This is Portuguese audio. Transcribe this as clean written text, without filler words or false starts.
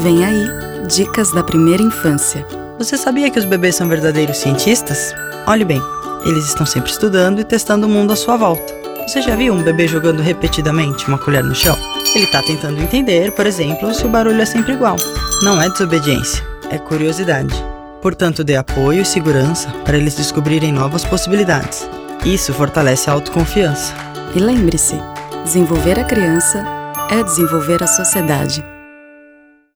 Vem aí, dicas da primeira infância. Você sabia que os bebês são verdadeiros cientistas? Olhe bem, eles estão sempre estudando e testando o mundo à sua volta. Você já viu um bebê jogando repetidamente uma colher no chão? Ele está tentando entender, por exemplo, se o barulho é sempre igual. Não é desobediência, é curiosidade. Portanto, dê apoio e segurança para eles descobrirem novas possibilidades. Isso fortalece a autoconfiança. E lembre-se, desenvolver a criança é desenvolver a sociedade.